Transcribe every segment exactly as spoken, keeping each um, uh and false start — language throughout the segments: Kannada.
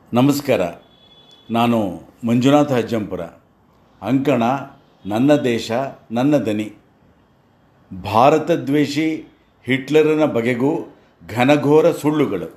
ನಮಸ್ಕಾರ. ನಾನು ಮಂಜುನಾಥ ಅಜ್ಜಂಪುರ. ಅಂಕಣ ನನ್ನ ದೇಶ ನನ್ನ ದನಿ. ಭಾರತದ್ವೇಷಿ ಹಿಟ್ಲರನ ಬಗೆಗೂ ಘನಘೋರ ಸುಳ್ಳುಗಳು.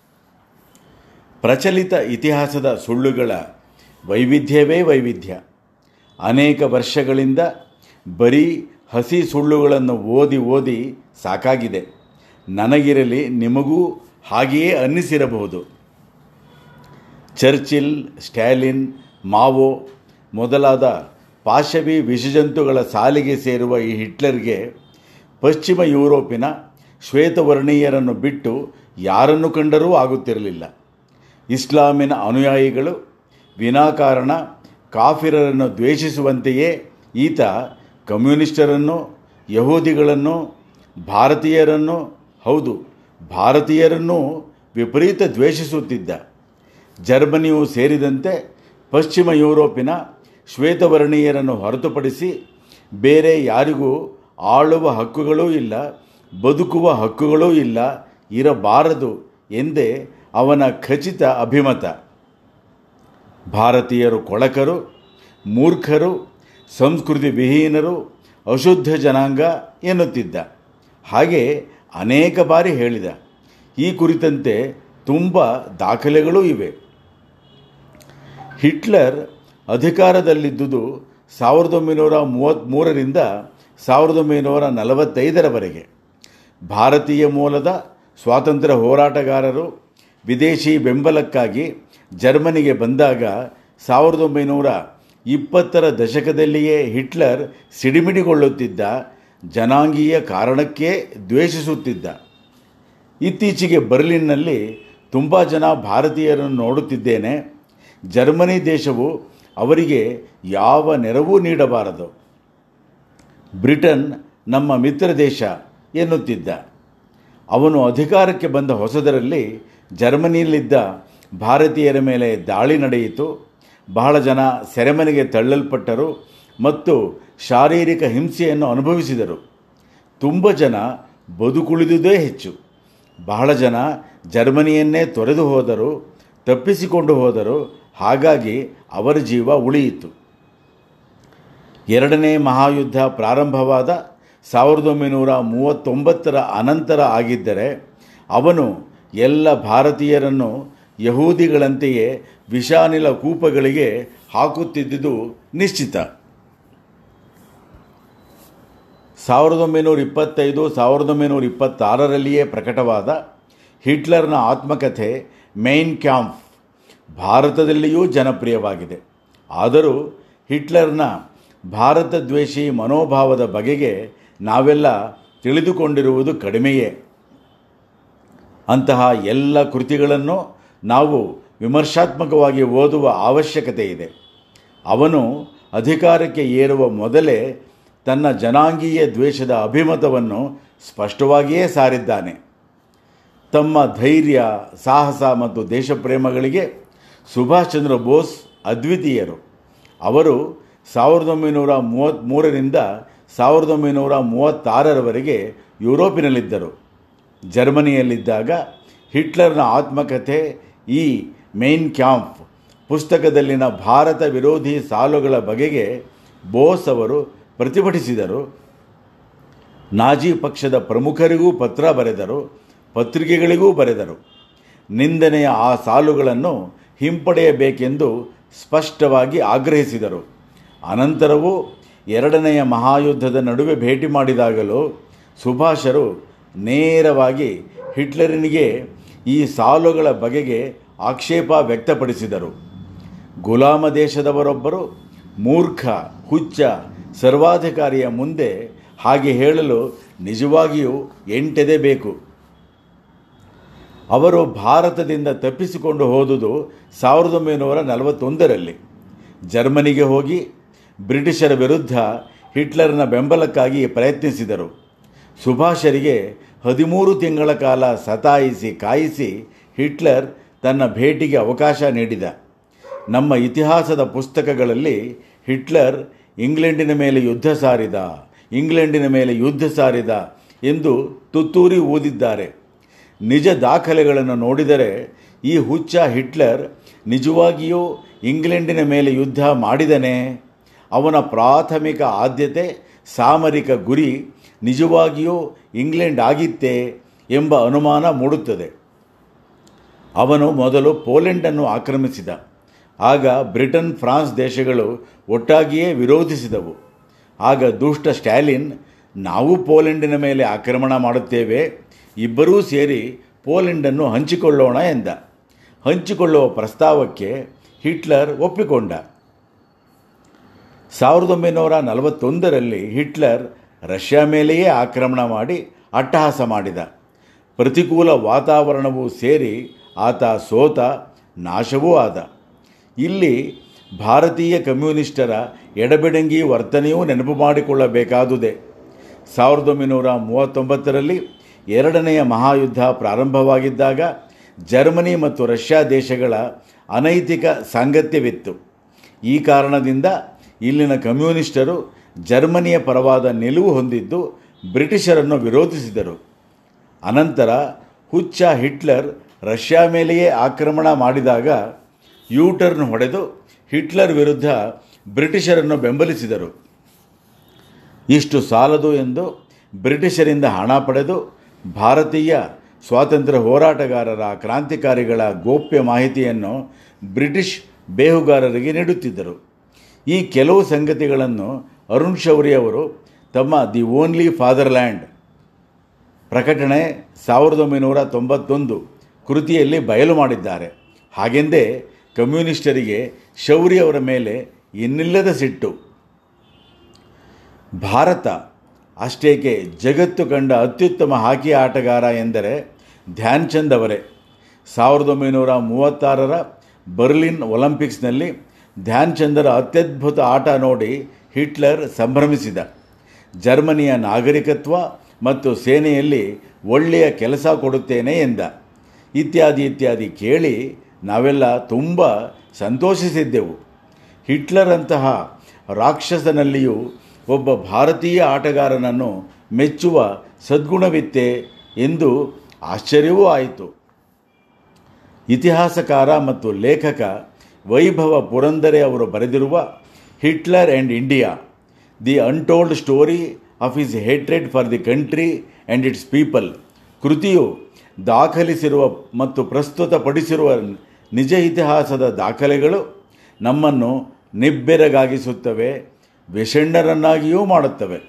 ಪ್ರಚಲಿತ ಇತಿಹಾಸದ ಸುಳ್ಳುಗಳ ವೈವಿಧ್ಯವೇ ವೈವಿಧ್ಯ. ಅನೇಕ ವರ್ಷಗಳಿಂದ ಬರೀ ಹಸಿ ಸುಳ್ಳುಗಳನ್ನು ಓದಿ ಓದಿ ಸಾಕಾಗಿದೆ. ನನಗಿರಲಿ, ನಿಮಗೂ ಹಾಗೆಯೇ ಅನ್ನಿಸಿರಬಹುದು. ಚರ್ಚಿಲ್, ಸ್ಟ್ಯಾಲಿನ್, ಮಾವೋ ಮೊದಲಾದ ಪಾಶವಿ ವಿಷಜಂತುಗಳ ಸಾಲಿಗೆ ಸೇರುವ ಈ ಹಿಟ್ಲರ್ಗೆ ಪಶ್ಚಿಮ ಯುರೋಪಿನ ಶ್ವೇತವರ್ಣೀಯರನ್ನು ಬಿಟ್ಟು ಯಾರನ್ನು ಕಂಡರೂ ಆಗುತ್ತಿರಲಿಲ್ಲ. ಇಸ್ಲಾಮಿನ ಅನುಯಾಯಿಗಳು ವಿನಾಕಾರಣ ಕಾಫಿರರನ್ನು ದ್ವೇಷಿಸುವಂತೆಯೇ ಈತ ಕಮ್ಯುನಿಸ್ಟರನ್ನು, ಯಹೂದಿಗಳನ್ನು, ಭಾರತೀಯರನ್ನು, ಹೌದು ಭಾರತೀಯರನ್ನೂ ವಿಪರೀತ ದ್ವೇಷಿಸುತ್ತಿದ್ದ. ಜರ್ಮನಿಯೂ ಸೇರಿದಂತೆ ಪಶ್ಚಿಮ ಯುರೋಪಿನ ಶ್ವೇತವರ್ಣೀಯರನ್ನು ಹೊರತುಪಡಿಸಿ ಬೇರೆ ಯಾರಿಗೂ ಆಳುವ ಹಕ್ಕುಗಳೂ ಇಲ್ಲ, ಬದುಕುವ ಹಕ್ಕುಗಳೂ ಇಲ್ಲ, ಇರಬಾರದು ಎಂದೇ ಅವನ ಖಚಿತ ಅಭಿಮತ. ಭಾರತೀಯರು ಕೊಳಕರು, ಮೂರ್ಖರು, ಸಂಸ್ಕೃತಿ ವಿಹೀನರು, ಅಶುದ್ಧ ಜನಾಂಗ ಎನ್ನುತ್ತಿದ್ದ. ಹಾಗೆ ಅನೇಕ ಬಾರಿ ಹೇಳಿದ. ಈ ಕುರಿತಂತೆ ತುಂಬ ದಾಖಲೆಗಳೂ ಇವೆ. ಹಿಟ್ಲರ್ ಅಧಿಕಾರದಲ್ಲಿದ್ದುದು ಸಾವಿರದ ಒಂಬೈನೂರ ಮೂವತ್ತ್ಮೂರರಿಂದ ಸಾವಿರದ ಒಂಬೈನೂರ ನಲವತ್ತೈದರವರೆಗೆ. ಭಾರತೀಯ ಮೂಲದ ಸ್ವಾತಂತ್ರ್ಯ ಹೋರಾಟಗಾರರು ವಿದೇಶಿ ಬೆಂಬಲಕ್ಕಾಗಿ ಜರ್ಮನಿಗೆ ಬಂದಾಗ ಸಾವಿರದ ಒಂಬೈನೂರ ಇಪ್ಪತ್ತರ ದಶಕದಲ್ಲಿಯೇ ಹಿಟ್ಲರ್ ಸಿಡಿಮಿಡಿಗೊಳ್ಳುತ್ತಿದ್ದ, ಜನಾಂಗೀಯ ಕಾರಣಕ್ಕೇ ದ್ವೇಷಿಸುತ್ತಿದ್ದ. ಇತ್ತೀಚೆಗೆ ಬರ್ಲಿನ್ನಲ್ಲಿ ತುಂಬ ಜನ ಭಾರತೀಯರನ್ನು ನೋಡುತ್ತಿದ್ದೇನೆ. ಜರ್ಮನಿ ದೇಶವು ಅವರಿಗೆ ಯಾವ ನೆರವೂ ನೀಡಬಾರದು, ಬ್ರಿಟನ್ ನಮ್ಮ ಮಿತ್ರ ದೇಶ ಎನ್ನುತ್ತಿದ್ದ. ಅವನು ಅಧಿಕಾರಕ್ಕೆ ಬಂದ ಹೊಸದರಲ್ಲಿ ಜರ್ಮನಿಯಲ್ಲಿದ್ದ ಭಾರತೀಯರ ಮೇಲೆ ದಾಳಿ ನಡೆಯಿತು. ಬಹಳ ಜನ ಸೆರೆಮನೆಗೆ ತಳ್ಳಲ್ಪಟ್ಟರು ಮತ್ತು ಶಾರೀರಿಕ ಹಿಂಸೆಯನ್ನು ಅನುಭವಿಸಿದರು. ತುಂಬ ಜನ ಬದುಕುಳಿದುದೇ ಹೆಚ್ಚು. ಬಹಳ ಜನ ಜರ್ಮನಿಯನ್ನೇ ತೊರೆದು ಹೋದರು, ತಪ್ಪಿಸಿಕೊಂಡು ಹೋದರು. ಹಾಗಾಗಿ ಅವರ ಜೀವ ಉಳಿಯಿತು. ಎರಡನೇ ಮಹಾಯುದ್ಧ ಪ್ರಾರಂಭವಾದ ಸಾವಿರದ ಒಂಬೈನೂರ ಮೂವತ್ತೊಂಬತ್ತರ ಅನಂತರ ಆಗಿದ್ದರೆ ಅವನು ಎಲ್ಲ ಭಾರತೀಯರನ್ನು ಯಹೂದಿಗಳಂತೆಯೇ ವಿಷಾನಿಲ ಕೂಪಗಳಿಗೆ ಹಾಕುತ್ತಿದ್ದುದು ನಿಶ್ಚಿತ. ಸಾವಿರದ ಒಂಬೈನೂರ ಇಪ್ಪತ್ತೈದು ಸಾವಿರದ ಒಂಬೈನೂರ ಇಪ್ಪತ್ತಾರರಲ್ಲಿಯೇ ಪ್ರಕಟವಾದ ಹಿಟ್ಲರ್ನ ಆತ್ಮಕಥೆ ಮೈನ್ ಕ್ಯಾಂಪ್ ಭಾರತದಲ್ಲಿಯೂ ಜನಪ್ರಿಯವಾಗಿದೆ. ಆದರೂ ಹಿಟ್ಲರ್ನ ಭಾರತ ದ್ವೇಷಿ ಮನೋಭಾವದ ಬಗೆಗೆ ನಾವೆಲ್ಲ ತಿಳಿದುಕೊಂಡಿರುವುದು ಕಡಿಮೆಯೇ. ಅಂತಹ ಎಲ್ಲ ಕೃತಿಗಳನ್ನು ನಾವು ವಿಮರ್ಶಾತ್ಮಕವಾಗಿ ಓದುವ ಅವಶ್ಯಕತೆ ಇದೆ. ಅವನು ಅಧಿಕಾರಕ್ಕೆ ಏರುವ ಮೊದಲೇ ತನ್ನ ಜನಾಂಗೀಯ ದ್ವೇಷದ ಅಭಿಮತವನ್ನು ಸ್ಪಷ್ಟವಾಗಿಯೇ ಸಾರಿದ್ದಾನೆ. ತಮ್ಮ ಧೈರ್ಯ, ಸಾಹಸ ಮತ್ತು ದೇಶಪ್ರೇಮಗಳಿಗೆ ಸುಭಾಷ್ ಚಂದ್ರ ಬೋಸ್ ಅದ್ವಿತೀಯರು. ಅವರು ಸಾವಿರದ ಒಂಬೈನೂರ ಮೂವತ್ತ್ಮೂರರಿಂದ ಸಾವಿರದ ಒಂಬೈನೂರ ಮೂವತ್ತಾರರವರೆಗೆ ಯುರೋಪಿನಲ್ಲಿದ್ದರು. ಜರ್ಮನಿಯಲ್ಲಿದ್ದಾಗ ಹಿಟ್ಲರ್ನ ಆತ್ಮಕಥೆ ಈ ಮೈನ್ ಕ್ಯಾಂಪ್ ಪುಸ್ತಕದಲ್ಲಿನ ಭಾರತ ವಿರೋಧಿ ಸಾಲುಗಳ ಬಗೆಗೆ ಬೋಸ್ ಅವರು ಪ್ರತಿಭಟಿಸಿದರು. ನಾಜಿ ಪಕ್ಷದ ಪ್ರಮುಖರಿಗೂ ಪತ್ರ ಬರೆದರು, ಪತ್ರಿಕೆಗಳಿಗೂ ಬರೆದರು. ನಿಂದನೆಯ ಆ ಸಾಲುಗಳನ್ನು ಹಿಂಪಡೆಯಬೇಕೆಂದು ಸ್ಪಷ್ಟವಾಗಿ ಆಗ್ರಹಿಸಿದರು. ಅನಂತರವೂ ಎರಡನೆಯ ಮಹಾಯುದ್ಧದ ನಡುವೆ ಭೇಟಿ ಮಾಡಿದಾಗಲೂ ಸುಭಾಷರು ನೇರವಾಗಿ ಹಿಟ್ಲರನಿಗೆ ಈ ಸಾಲುಗಳ ಬಗೆಗೆ ಆಕ್ಷೇಪ ವ್ಯಕ್ತಪಡಿಸಿದರು. ಗುಲಾಮ ದೇಶದವರೊಬ್ಬರು ಮೂರ್ಖ, ಹುಚ್ಚ ಸರ್ವಾಧಿಕಾರಿಯ ಮುಂದೆ ಹಾಗೆ ಹೇಳಲು ನಿಜವಾಗಿಯೂ ಎಂಟೆದೆ ಬೇಕು. ಅವರು ಭಾರತದಿಂದ ತಪ್ಪಿಸಿಕೊಂಡು ಹೋದುದು ಸಾವಿರದ ಒಂಬೈನೂರ ನಲವತ್ತೊಂದರಲ್ಲಿ. ಜರ್ಮನಿಗೆ ಹೋಗಿ ಬ್ರಿಟಿಷರ ವಿರುದ್ಧ ಹಿಟ್ಲರ್ನ ಬೆಂಬಲಕ್ಕಾಗಿ ಪ್ರಯತ್ನಿಸಿದರು. ಸುಭಾಷರಿಗೆ ಹದಿಮೂರು ತಿಂಗಳ ಕಾಲ ಸತಾಯಿಸಿ ಕಾಯಿಸಿ ಹಿಟ್ಲರ್ ತನ್ನ ಭೇಟಿಗೆ ಅವಕಾಶ ನೀಡಿದ. ನಮ್ಮ ಇತಿಹಾಸದ ಪುಸ್ತಕಗಳಲ್ಲಿ ಹಿಟ್ಲರ್ ಇಂಗ್ಲೆಂಡಿನ ಮೇಲೆ ಯುದ್ಧ ಸಾರಿದ, ಇಂಗ್ಲೆಂಡಿನ ಮೇಲೆ ಯುದ್ಧ ಸಾರಿದ ಎಂದು ತುತ್ತೂರಿ ಊದಿದ್ದಾರೆ. ನಿಜ ದಾಖಲೆಗಳನ್ನು ನೋಡಿದರೆ ಈ ಹುಚ್ಚ ಹಿಟ್ಲರ್ ನಿಜವಾಗಿಯೂ ಇಂಗ್ಲೆಂಡಿನ ಮೇಲೆ ಯುದ್ಧ ಮಾಡಿದನೇ? ಅವನ ಪ್ರಾಥಮಿಕ ಆದ್ಯತೆ ಸಾಮರಿಕ ಗುರಿ ನಿಜವಾಗಿಯೂ ಇಂಗ್ಲೆಂಡ್ ಆಗಿತ್ತೇ ಎಂಬ ಅನುಮಾನ ಮೂಡುತ್ತದೆ. ಅವನು ಮೊದಲು ಪೋಲೆಂಡನ್ನು ಆಕ್ರಮಿಸಿದ. ಆಗ ಬ್ರಿಟನ್, ಫ್ರಾನ್ಸ್ ದೇಶಗಳು ಒಟ್ಟಾಗಿಯೇ ವಿರೋಧಿಸಿದವು. ಆಗ ದುಷ್ಟ ಸ್ಟ್ಯಾಲಿನ್, ನಾವು ಪೋಲೆಂಡಿನ ಮೇಲೆ ಆಕ್ರಮಣ ಮಾಡುತ್ತೇವೆ, ಇಬ್ಬರೂ ಸೇರಿ ಪೋಲೆಂಡನ್ನು ಹಂಚಿಕೊಳ್ಳೋಣ ಎಂದ. ಹಂಚಿಕೊಳ್ಳುವ ಪ್ರಸ್ತಾವಕ್ಕೆ ಹಿಟ್ಲರ್ ಒಪ್ಪಿಕೊಂಡ. ಸಾವಿರದ ಒಂಬೈನೂರ ನಲವತ್ತೊಂದರಲ್ಲಿ ಹಿಟ್ಲರ್ ರಷ್ಯಾ ಮೇಲೆಯೇ ಆಕ್ರಮಣ ಮಾಡಿ ಅಟ್ಟಹಾಸ ಮಾಡಿದ. ಪ್ರತಿಕೂಲ ವಾತಾವರಣವೂ ಸೇರಿ ಆತ ಸೋತ, ನಾಶವೂ ಆದ. ಇಲ್ಲಿ ಭಾರತೀಯ ಕಮ್ಯುನಿಸ್ಟರ ಎಡಬಿಡಂಗಿ ವರ್ತನೆಯೂ ನೆನಪು ಮಾಡಿಕೊಳ್ಳಬೇಕಾದುದೇ. ಸಾವಿರದ ಒಂಬೈನೂರ ಮೂವತ್ತೊಂಬತ್ತರಲ್ಲಿ ಎರಡನೆಯ ಮಹಾಯುದ್ಧ ಪ್ರಾರಂಭವಾಗಿದ್ದಾಗ ಜರ್ಮನಿ ಮತ್ತು ರಷ್ಯಾ ದೇಶಗಳ ಅನೈತಿಕ ಸಾಂಗತ್ಯವಿತ್ತು. ಈ ಕಾರಣದಿಂದ ಇಲ್ಲಿನ ಕಮ್ಯುನಿಸ್ಟರು ಜರ್ಮನಿಯ ಪರವಾದ ನಿಲುವು ಹೊಂದಿದ್ದು ಬ್ರಿಟಿಷರನ್ನು ವಿರೋಧಿಸಿದರು. ಅನಂತರ ಹುಚ್ಚ ಹಿಟ್ಲರ್ ರಷ್ಯಾ ಮೇಲೆಯೇ ಆಕ್ರಮಣ ಮಾಡಿದಾಗ ಯೂಟರ್ನ್ ಹೊಡೆದು ಹಿಟ್ಲರ್ ವಿರುದ್ಧ ಬ್ರಿಟಿಷರನ್ನು ಬೆಂಬಲಿಸಿದರು. ಇಷ್ಟು ಸಾಲದು ಎಂದು ಬ್ರಿಟಿಷರಿಂದ ಹಣ ಪಡೆದು ಭಾರತೀಯ ಸ್ವಾತಂತ್ರ್ಯ ಹೋರಾಟಗಾರರ, ಕ್ರಾಂತಿಕಾರಿಗಳ ಗೋಪ್ಯ ಮಾಹಿತಿಯನ್ನು ಬ್ರಿಟಿಷ್ ಬೇಹುಗಾರರಿಗೆ ನೀಡುತ್ತಿದ್ದರು. ಈ ಕೆಲವು ಸಂಗತಿಗಳನ್ನು ಅರುಣ್ ಶೌರಿ ಅವರು ತಮ್ಮ ದಿ ಓನ್ಲಿ ಫಾದರ್ಲ್ಯಾಂಡ್ ಪ್ರಕಟಣೆ ಸಾವಿರದ ಒಂಬೈನೂರ ತೊಂಬತ್ತೊಂದು ಕೃತಿಯಲ್ಲಿ ಬಯಲು ಮಾಡಿದ್ದಾರೆ. ಹಾಗೆಂದೇ ಕಮ್ಯುನಿಸ್ಟರಿಗೆ ಶೌರಿ ಅವರ ಮೇಲೆ ಇನ್ನಿಲ್ಲದ ಸಿಟ್ಟು. ಭಾರತ ಅಷ್ಟೇಕೆ ಜಗತ್ತು ಕಂಡ ಅತ್ಯುತ್ತಮ ಹಾಕಿ ಆಟಗಾರ ಎಂದರೆ ಧ್ಯಾನ್ ಚಂದ್ ಅವರೇ. ಸಾವಿರದ ಒಂಬೈನೂರ ಮೂವತ್ತಾರರ ಬರ್ಲಿನ್ ಒಲಿಂಪಿಕ್ಸ್ನಲ್ಲಿ ಧ್ಯಾನ್ ಚಂದರ ಅತ್ಯದ್ಭುತ ಆಟ ನೋಡಿ ಹಿಟ್ಲರ್ ಸಂಭ್ರಮಿಸಿದ. ಜರ್ಮನಿಯ ನಾಗರಿಕತ್ವ ಮತ್ತು ಸೇನೆಯಲ್ಲಿ ಒಳ್ಳೆಯ ಕೆಲಸ ಕೊಡುತ್ತೇನೆ ಎಂದ. ಇತ್ಯಾದಿ ಇತ್ಯಾದಿ ಕೇಳಿ ನಾವೆಲ್ಲ ತುಂಬ ಸಂತೋಷಿಸಿದ್ದೆವು. ಹಿಟ್ಲರಂತಹ ರಾಕ್ಷಸನಲ್ಲಿಯೂ ಒಬ್ಬ ಭಾರತೀಯ ಆಟಗಾರನನ್ನು ಮೆಚ್ಚುವ ಸದ್ಗುಣವಿತ್ತೆ ಎಂದು ಆಶ್ಚರ್ಯವೂ ಆಯಿತು. ಇತಿಹಾಸಕಾರ ಮತ್ತು ಲೇಖಕ ವೈಭವ ಪುರಂದರೆ ಅವರು ಬರೆದಿರುವ Hitler and India, the untold story of his hatred for the country and its people ಕೃತಿಯು ದಾಖಲಿಸಿರುವ ಮತ್ತು ಪ್ರಸ್ತುತಪಡಿಸಿರುವ ನಿಜ ಇತಿಹಾಸದ ದಾಖಲೆಗಳು ನಮ್ಮನ್ನು ನಿಬ್ಬೆರಗಾಗಿಸುತ್ತವೆ, ವಿಷಣ್ಣರನ್ನಾಗಿಯೂ ಮಾಡುತ್ತವೆ.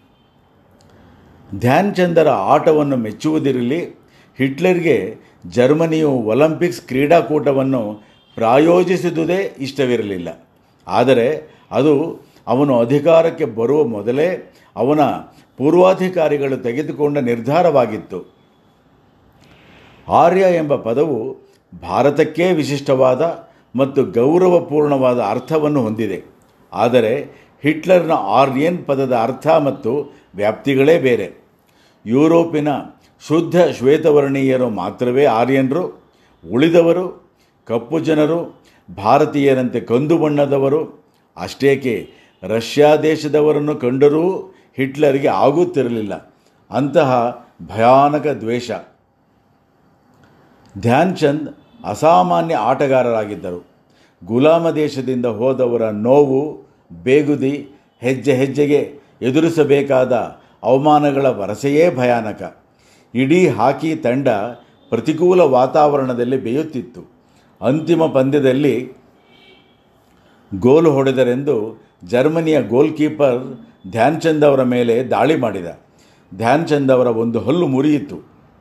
ಧ್ಯಾನ್ ಚಂದರ ಆಟವನ್ನು ಮೆಚ್ಚುವುದಿರಲಿ, ಹಿಟ್ಲರ್ಗೆ ಜರ್ಮನಿಯು ಒಲಿಂಪಿಕ್ಸ್ ಕ್ರೀಡಾಕೂಟವನ್ನು ಪ್ರಾಯೋಜಿಸಿದುದೇ ಇಷ್ಟವಿರಲಿಲ್ಲ. ಆದರೆ ಅದು ಅವನು ಅಧಿಕಾರಕ್ಕೆ ಬರುವ ಮೊದಲೇ ಅವನ ಪೂರ್ವಾಧಿಕಾರಿಗಳು ತೆಗೆದುಕೊಂಡ ನಿರ್ಧಾರವಾಗಿತ್ತು. ಆರ್ಯ ಎಂಬ ಪದವು ಭಾರತಕ್ಕೇ ವಿಶಿಷ್ಟವಾದ ಮತ್ತು ಗೌರವಪೂರ್ಣವಾದ ಅರ್ಥವನ್ನು ಹೊಂದಿದೆ. ಆದರೆ ಹಿಟ್ಲರ್ನ ಆರ್ಯನ್ ಪದದ ಅರ್ಥ ಮತ್ತು ವ್ಯಾಪ್ತಿಗಳೇ ಬೇರೆ. ಯುರೋಪಿನ ಶುದ್ಧ ಶ್ವೇತವರ್ಣೀಯರು ಮಾತ್ರವೇ ಆರ್ಯನರು, ಉಳಿದವರು ಕಪ್ಪು ಜನರು, ಭಾರತೀಯರಂತೆ ಕಂದು ಬಣ್ಣದವರು. ಅಷ್ಟೇಕೆ ರಷ್ಯಾ ದೇಶದವರನ್ನು ಕಂಡರೂ ಹಿಟ್ಲರ್ಗೆ ಆಗುತ್ತಿರಲಿಲ್ಲ. ಅಂತಹ ಭಯಾನಕ ದ್ವೇಷ. ಧ್ಯಾನ್ ಚಂದ್ ಅಸಾಮಾನ್ಯ ಆಟಗಾರರಾಗಿದ್ದರು. ಗುಲಾಮ ದೇಶದಿಂದ ಹೋದವರ ನೋವು, ಬೇಗುದಿ, ಹೆಜ್ಜೆ ಹೆಜ್ಜೆಗೆ ಎದುರಿಸಬೇಕಾದ ಅವಮಾನಗಳ ವರಸೆಯೇ ಭಯಾನಕ. ಇಡೀ ಹಾಕಿ ತಂಡ ಪ್ರತಿಕೂಲ ವಾತಾವರಣದಲ್ಲಿ ಬೇಯುತ್ತಿತ್ತು. ಅಂತಿಮ ಪಂದ್ಯದಲ್ಲಿ ಗೋಲು ಹೊಡೆದರೆಂದು ಜರ್ಮನಿಯ ಗೋಲ್ ಕೀಪರ್ ಧ್ಯಾನ್ ಚಂದ್ ಅವರ ಮೇಲೆ ದಾಳಿ ಮಾಡಿದ. ಧ್ಯಾನ್ ಚಂದ್ ಅವರ ಒಂದು ಹಲ್ಲು ಮುರಿಯಿತು.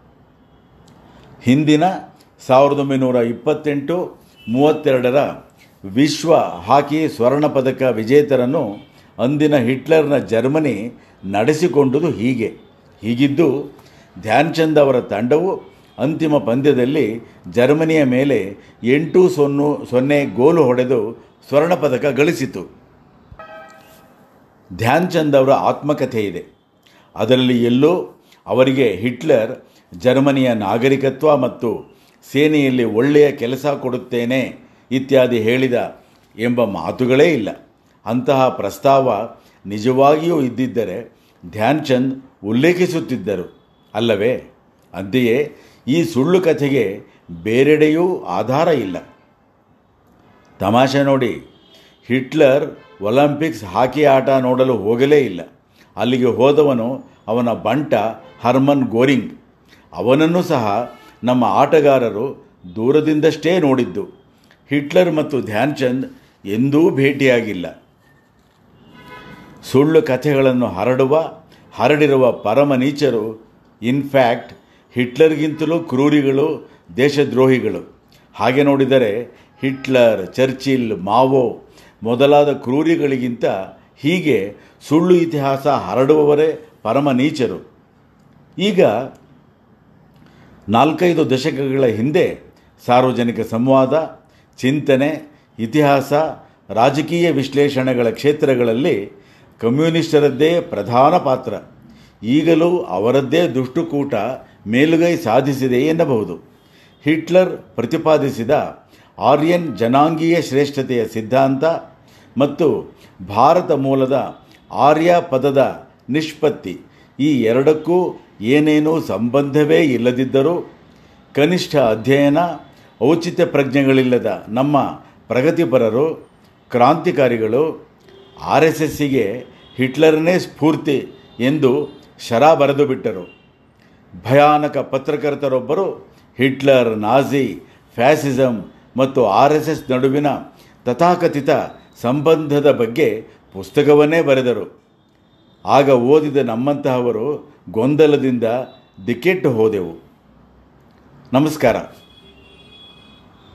ಹಿಂದಿನ ಸಾವಿರದ ಒಂಬೈನೂರ ಇಪ್ಪತ್ತೆಂಟು ಮೂವತ್ತೆರಡರ ವಿಶ್ವ ಹಾಕಿ ಸ್ವರ್ಣ ಪದಕ ವಿಜೇತರನ್ನು ಅಂದಿನ ಹಿಟ್ಲರ್ನ ಜರ್ಮನಿ ನಡೆಸಿಕೊಂಡುದು ಹೀಗೆ. ಹೀಗಿದ್ದು ಧ್ಯಾನ್ ಚಂದ್ ಅವರ ತಂಡವು ಅಂತಿಮ ಪಂದ್ಯದಲ್ಲಿ ಜರ್ಮನಿಯ ಮೇಲೆ ಎಂಟು ಸೊನ್ನು ಸೊನ್ನೆ ಗೋಲು ಹೊಡೆದು ಸ್ವರ್ಣ ಪದಕ ಗಳಿಸಿತು. ಧ್ಯಾನ್ ಚಂದ್ ಅವರ ಆತ್ಮಕಥೆ ಇದೆ. ಅದರಲ್ಲಿ ಎಲ್ಲೋ ಅವರಿಗೆ ಹಿಟ್ಲರ್ ಜರ್ಮನಿಯ ನಾಗರಿಕತ್ವ ಮತ್ತು ಸೇನೆಯಲ್ಲಿ ಒಳ್ಳೆಯ ಕೆಲಸ ಕೊಡುತ್ತೇನೆ ಇತ್ಯಾದಿ ಹೇಳಿದ ಎಂಬ ಮಾತುಗಳೇ ಇಲ್ಲ. ಅಂತಹ ಪ್ರಸ್ತಾವ ನಿಜವಾಗಿಯೂ ಇದ್ದಿದ್ದರೆ ಧ್ಯಾನ್ ಚಂದ್ ಉಲ್ಲೇಖಿಸುತ್ತಿದ್ದರು ಅಲ್ಲವೇ? ಅಂತೆಯೇ ಈ ಸುಳ್ಳು ಕಥೆಗೆ ಬೇರೆಡೆಯೂ ಆಧಾರ ಇಲ್ಲ. ತಮಾಷೆ ನೋಡಿ, ಹಿಟ್ಲರ್ ಒಲಿಂಪಿಕ್ಸ್ ಹಾಕಿ ಆಟ ನೋಡಲು ಹೋಗಲೇ ಇಲ್ಲ. ಅಲ್ಲಿಗೆ ಹೋದವನು ಅವನ ಬಂಟ ಹರ್ಮನ್ ಗೋರಿಂಗ್. ಅವನನ್ನು ಸಹ ನಮ್ಮ ಆಟಗಾರರು ದೂರದಿಂದಷ್ಟೇ ನೋಡಿದ್ದು. ಹಿಟ್ಲರ್ ಮತ್ತು ಧ್ಯಾನ್ ಚಂದ್ ಎಂದೂ ಭೇಟಿಯಾಗಿಲ್ಲ. ಸುಳ್ಳು ಕಥೆಗಳನ್ನು ಹರಡುವ ಹರಡಿರುವ ಪರಮ ನೀಚರು, ಇನ್ಫ್ಯಾಕ್ಟ್ ಹಿಟ್ಲರ್ಗಿಂತಲೂ ಕ್ರೂರಿಗಳು, ದೇಶದ್ರೋಹಿಗಳು. ಹಾಗೆ ನೋಡಿದರೆ ಹಿಟ್ಲರ್, ಚರ್ಚಿಲ್, ಮಾವೋ ಮೊದಲಾದ ಕ್ರೂರಿಗಳಿಗಿಂತ ಹೀಗೆ ಸುಳ್ಳು ಇತಿಹಾಸ ಹರಡುವವರೇ ಪರಮ ನೀಚರು. ಈಗ ನಾಲ್ಕೈದು ದಶಕಗಳ ಹಿಂದೆ ಸಾರ್ವಜನಿಕ ಸಂವಾದ, ಚಿಂತನೆ, ಇತಿಹಾಸ, ರಾಜಕೀಯ ವಿಶ್ಲೇಷಣೆಗಳ ಕ್ಷೇತ್ರಗಳಲ್ಲಿ ಕಮ್ಯುನಿಸ್ಟರದ್ದೇ ಪ್ರಧಾನ ಪಾತ್ರ. ಈಗಲೂ ಅವರದ್ದೇ ದುಷ್ಟುಕೂಟ ಮೇಲುಗೈ ಸಾಧಿಸಿದೆ ಎನ್ನಬಹುದು. ಹಿಟ್ಲರ್ ಪ್ರತಿಪಾದಿಸಿದ ಆರ್ಯನ್ ಜನಾಂಗೀಯ ಶ್ರೇಷ್ಠತೆಯ ಸಿದ್ಧಾಂತ ಮತ್ತು ಭಾರತ ಮೂಲದ ಆರ್ಯ ಪದದ ನಿಷ್ಪತ್ತಿ, ಈ ಎರಡಕ್ಕೂ ಏನೇನೂ ಸಂಬಂಧವೇ ಇಲ್ಲದಿದ್ದರೂ ಕನಿಷ್ಠ ಅಧ್ಯಯನ, ಔಚಿತ್ಯ ಪ್ರಜ್ಞೆಗಳಿಲ್ಲದ ನಮ್ಮ ಪ್ರಗತಿಪರರು, ಕ್ರಾಂತಿಕಾರಿಗಳು ಆರ್ ಎಸ್ ಎಸ್ಸಿಗೆ ಹಿಟ್ಲರನೇ ಸ್ಫೂರ್ತಿ ಎಂದು ಶರ ಬರೆದು ಬಿಟ್ಟರು. ಭಯಾನಕ ಪತ್ರಕರ್ತರೊಬ್ಬರು ಹಿಟ್ಲರ್, ನಾಜಿ, ಫ್ಯಾಸಿಸಂ ಮತ್ತು ಆರ್ ಎಸ್ ಎಸ್ ನಡುವಿನ ತಥಾಕಥಿತ ಸಂಬಂಧದ ಬಗ್ಗೆ ಪುಸ್ತಕವನ್ನೇ ಬರೆದರು. ಆಗ ಓದಿದ ನಮ್ಮಂತಹವರು ಗೊಂದಲದಿಂದ ದಿಕ್ಕೆಟ್ಟು ಹೋದೆವು. ನಮಸ್ಕಾರ.